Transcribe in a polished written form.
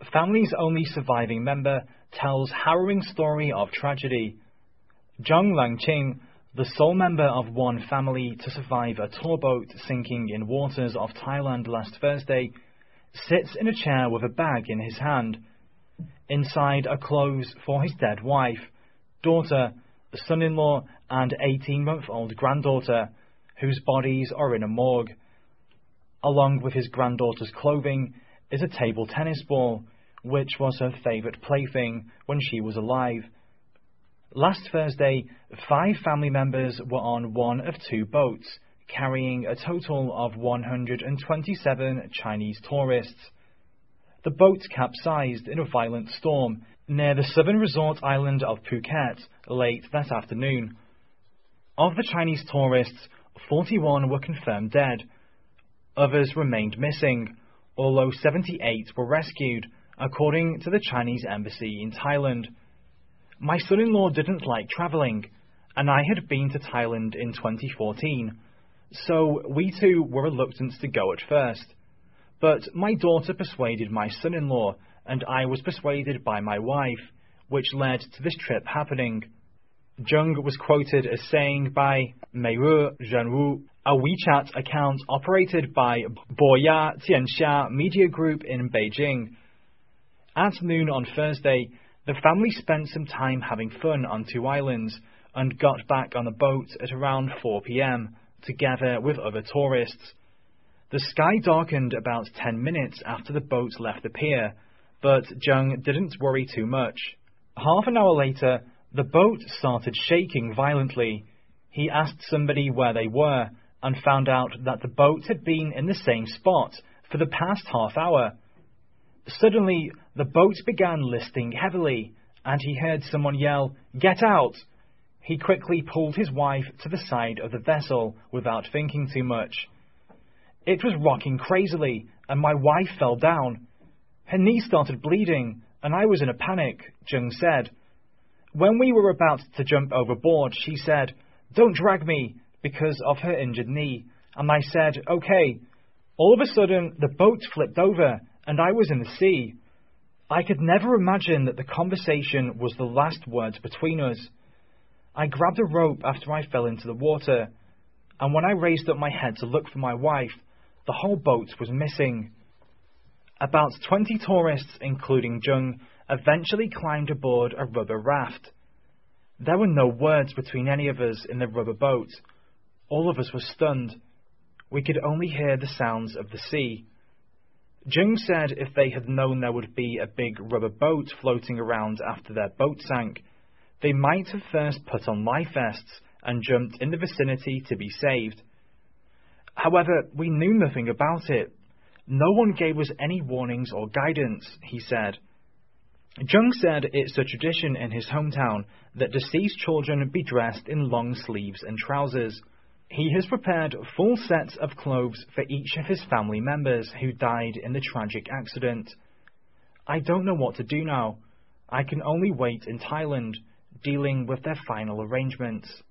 family's only surviving member tells harrowing story of tragedy. Zheng Langqing, the sole member of one family to survive a tour boat sinking in waters off Thailand last Thursday, sits in a chair with a bag in his hand. Inside are clothes for his dead wife, daughter, son-in-law and 18-month-old granddaughter, whose bodies are in a morgue. Along with his granddaughter's clothing is a table tennis ball, which was her favourite plaything when she was alive. Last Thursday, 5 family members were on one of 2 boats, carrying a total of 127 Chinese tourists. The boat capsized in a violent storm near the southern resort island of Phuket late that afternoon. Of the Chinese tourists, 41 were confirmed dead. Others remained missing, although 78 were rescued, according to the Chinese embassy in Thailand. My son-in-law didn't like travelling, and I had been to Thailand in 2014, so we too were reluctant to go at first. But my daughter persuaded my son-in-law, and I was persuaded by my wife, which led to this trip happening. Zheng was quoted as saying by Meiru Zhenwu, a WeChat account operated by Boya Tianxia Media Group in Beijing. At noon on Thursday, the family spent some time having fun on 2 islands and got back on the boat at around 4 p.m, together with other tourists. The sky darkened about 10 minutes after the boat left the pier, but Zheng didn't worry too much. Half an hour later, the boat started shaking violently. He asked somebody where they were and found out that the boat had been in the same spot for the past half hour. Suddenly, the boat began listing heavily, and he heard someone yell, "Get out!" He quickly pulled his wife to the side of the vessel without thinking too much. It was rocking crazily, and my wife fell down. Her knee started bleeding, and I was in a panic, Zheng said. When we were about to jump overboard, she said, "Don't drag me," because of her injured knee, and I said, "Okay." All of a sudden, the boat flipped over, and I was in the sea. I could never imagine that the conversation was the last words between us. I grabbed a rope after I fell into the water, and when I raised up my head to look for my wife, the whole boat was missing. About 20 tourists, including Zheng, eventually climbed aboard a rubber raft. There were no words between any of us in the rubber boat. All of us were stunned. We could only hear the sounds of the sea. Zheng said if they had known there would be a big rubber boat floating around after their boat sank, they might have first put on life vests and jumped in the vicinity to be saved. However, we knew nothing about it. No one gave us any warnings or guidance, he said. Zheng said it's a tradition in his hometown that deceased children be dressed in long sleeves and trousers. He has prepared full sets of clothes for each of his family members who died in the tragic accident. I don't know what to do now. I can only wait in Thailand, dealing with their final arrangements.